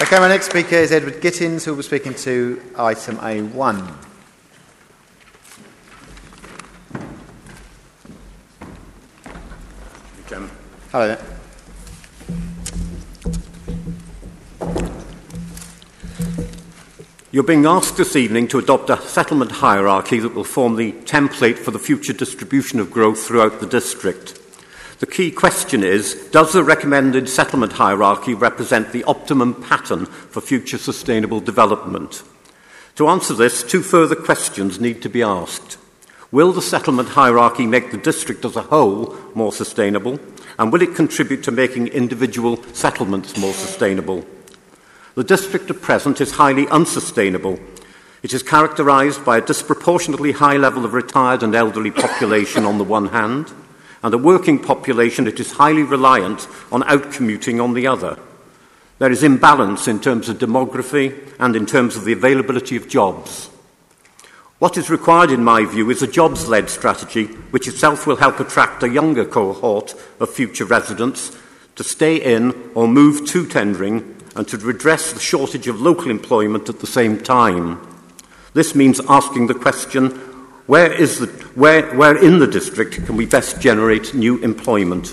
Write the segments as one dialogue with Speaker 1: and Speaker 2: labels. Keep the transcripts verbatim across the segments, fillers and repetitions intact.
Speaker 1: Okay, my next speaker is Edward Gittins, who will be speaking to item A one. Hello there.
Speaker 2: You're being asked this evening to adopt a settlement hierarchy that will form the template for the future distribution of growth throughout the district. The key question is, does the recommended settlement hierarchy represent the optimum pattern for future sustainable development? To answer this, two further questions need to be asked. Will the settlement hierarchy make the district as a whole more sustainable? And will it contribute to making individual settlements more sustainable? The district at present is highly unsustainable. It is characterised by a disproportionately high level of retired and elderly population on the one hand, and a working population that is highly reliant on outcommuting on the other. There is imbalance in terms of demography and in terms of the availability of jobs. What is required, in my view, is a jobs-led strategy which itself will help attract a younger cohort of future residents to stay in or move to tendering and to redress the shortage of local employment at the same time. This means asking the question, where, is the, where, where in the district can we best generate new employment?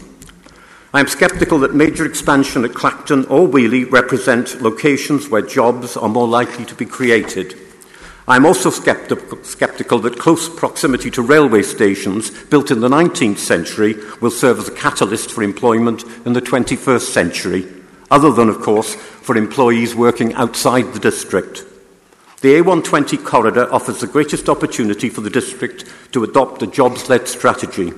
Speaker 2: I am sceptical that major expansion at Clacton or Wheeley represent locations where jobs are more likely to be created. I am also sceptical, sceptical that close proximity to railway stations built in the nineteenth century will serve as a catalyst for employment in the twenty-first century, other than, of course, for employees working outside the district. The A one twenty corridor offers the greatest opportunity for the district to adopt a jobs-led strategy.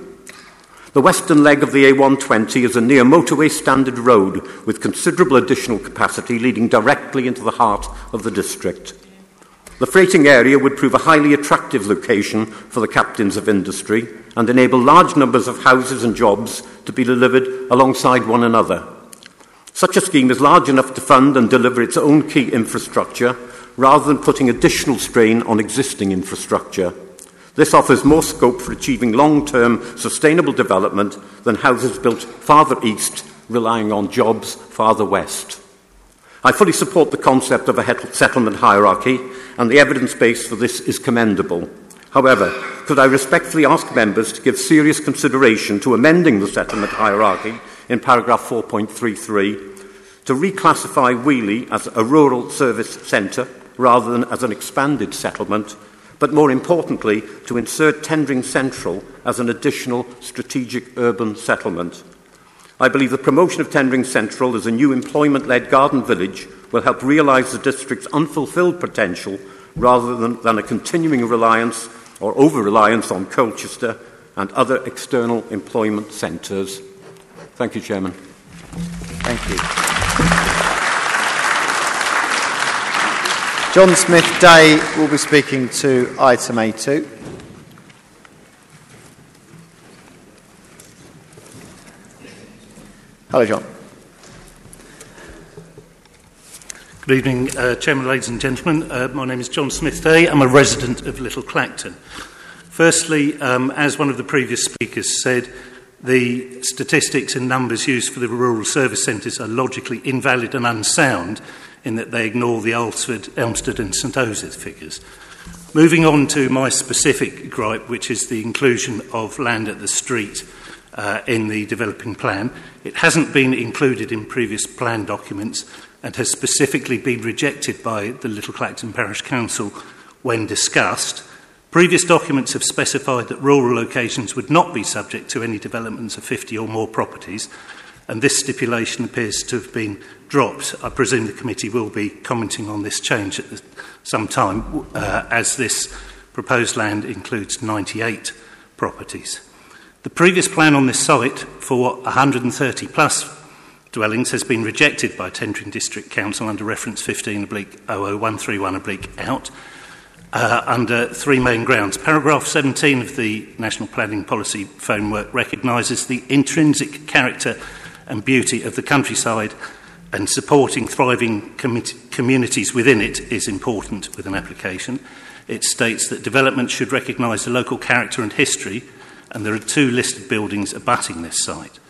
Speaker 2: The western leg of the A one twenty is a near motorway standard road with considerable additional capacity leading directly into the heart of the district. The freighting area would prove a highly attractive location for the captains of industry and enable large numbers of houses and jobs to be delivered alongside one another. Such a scheme is large enough to fund and deliver its own key infrastructure rather than putting additional strain on existing infrastructure. This offers more scope for achieving long-term sustainable development than houses built farther east relying on jobs farther west. I fully support the concept of a settlement hierarchy, and the evidence base for this is commendable. However, could I respectfully ask members to give serious consideration to amending the settlement hierarchy in paragraph four point three three to reclassify Wheeley as a rural service centre rather than as an expanded settlement, but more importantly, to insert Tendring Central as an additional strategic urban settlement. I believe the promotion of Tendring Central as a new employment-led garden village will help realise the district's unfulfilled potential rather than, than a continuing reliance or over-reliance on Colchester and other external employment centres. Thank you, Chairman.
Speaker 1: Thank you. John Smith-Day will be speaking to item A two. Hello, John.
Speaker 3: Good evening, uh, Chairman, ladies and gentlemen. Uh, my name is John Smith-Day. I'm a resident of Little Clacton. Firstly, um, as one of the previous speakers said, the statistics and numbers used for the rural service centres are logically invalid and unsound in that they ignore the Alresford, Elmstead and St Osyth figures. Moving on to my specific gripe, which is the inclusion of land at the street uh, in the developing plan. It hasn't been included in previous plan documents and has specifically been rejected by the Little Clacton Parish Council when discussed. Previous documents have specified that rural locations would not be subject to any developments of fifty or more properties, and this stipulation appears to have been dropped. I presume the committee will be commenting on this change at the, some time, uh, as this proposed land includes ninety-eight properties. The previous plan on this site for one hundred thirty plus dwellings has been rejected by Tendring District Council under reference fifteen oblique oh oh one three one oblique out uh, under three main grounds. Paragraph seventeen of the National Planning Policy Framework recognises the intrinsic character and beauty of the countryside, and supporting thriving com- communities within it is important with an application. It states that development should recognise the local character and history, and there are two listed buildings abutting this site.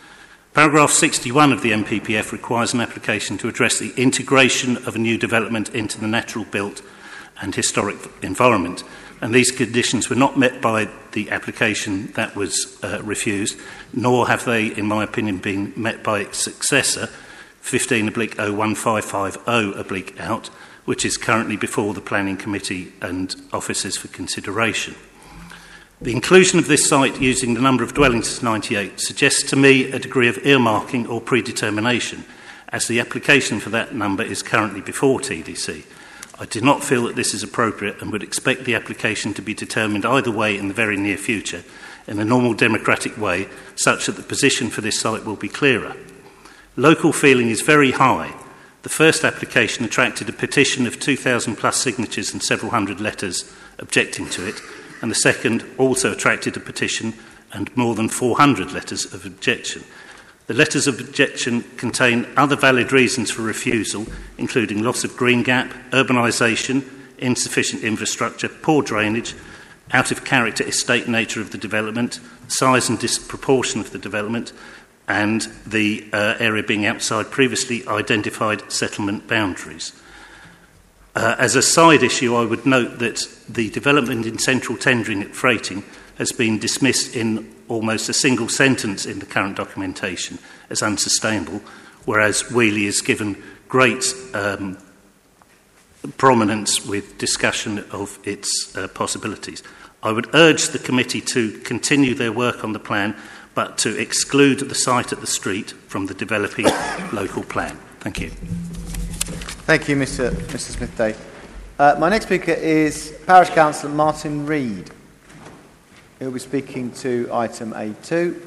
Speaker 3: Paragraph sixty-one of the M P P F requires an application to address the integration of a new development into the natural built and historic environment, and these conditions were not met by the application that was uh, refused, nor have they, in my opinion, been met by its successor, fifteen oblique oh one five five oh oblique out, which is currently before the Planning Committee and officers for consideration. The inclusion of this site using the number of dwellings as ninety-eight suggests to me a degree of earmarking or predetermination, as the application for that number is currently before T D C. I do not feel that this is appropriate and would expect the application to be determined either way in the very near future in a normal democratic way, such that the position for this site will be clearer. Local feeling is very high. The first application attracted a petition of two thousand plus signatures and several hundred letters objecting to it, and the second also attracted a petition and more than four hundred letters of objection. The letters of objection contain other valid reasons for refusal, including loss of green gap, urbanisation, insufficient infrastructure, poor drainage, out of character estate nature of the development, size and disproportion of the development, and the uh, area being outside previously identified settlement boundaries. Uh, as a side issue, I would note that the development in central tendering at Freighting has been dismissed in almost a single sentence in the current documentation as unsustainable, whereas Wheelie is given great um, prominence with discussion of its uh, possibilities. I would urge the committee to continue their work on the plan, but to exclude the site at the street from the developing local plan. Thank you.
Speaker 1: Thank you, Mr Mr Smith-Day. Uh, my next speaker is Parish Councillor Martin Reid. He'll be speaking to item A two.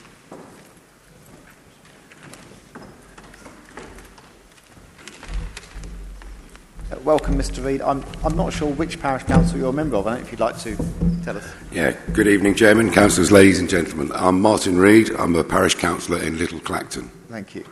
Speaker 1: Uh, welcome, Mr Reid. I'm, I'm not sure which parish council you're a member of. I don't know if you'd like to tell us.
Speaker 4: Yeah, good evening, Chairman, councillors, ladies and gentlemen. I'm Martin Reid. I'm a parish councillor in Little Clacton.
Speaker 1: Thank you.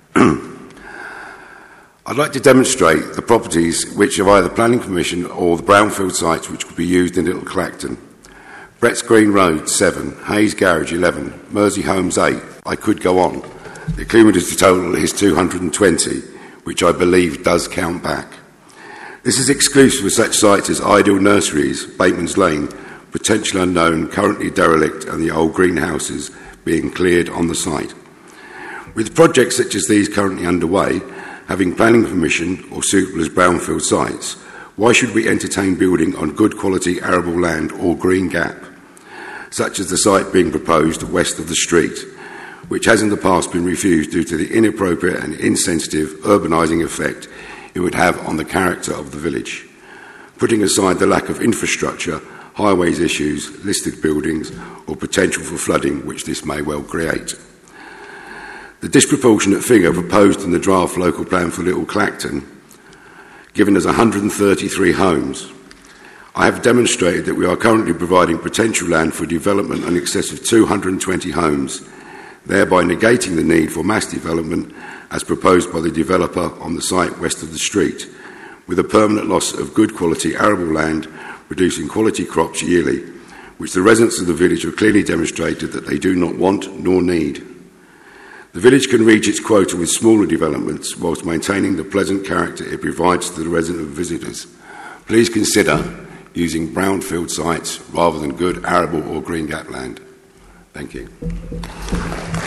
Speaker 4: I'd like to demonstrate the properties which have either planning permission or the brownfield sites which could be used in Little Clacton. Brett's Green Road, seven. Hayes Garage, eleven. Mersey Homes, eight. I could go on. The cumulative total is two hundred twenty, which I believe does count back. This is exclusive of such sites as Ideal Nurseries, Bateman's Lane, Potential Unknown, currently derelict, and the old greenhouses being cleared on the site. With projects such as these currently underway, having planning permission or suitable as brownfield sites, why should we entertain building on good quality arable land or green gap, such as the site being proposed west of the street, which has in the past been refused due to the inappropriate and insensitive urbanising effect it would have on the character of the village, putting aside the lack of infrastructure, highways issues, listed buildings, or potential for flooding which this may well create. The disproportionate figure proposed in the draft local plan for Little Clacton, given as one hundred thirty-three homes. I have demonstrated that we are currently providing potential land for development in excess of two hundred twenty homes, thereby negating the need for mass development as proposed by the developer on the site west of the street, with a permanent loss of good quality arable land producing quality crops yearly, which the residents of the village have clearly demonstrated that they do not want nor need. The village can reach its quota with smaller developments whilst maintaining the pleasant character it provides to the resident visitors. Please consider using brownfield sites rather than good arable or green gap land. Thank you.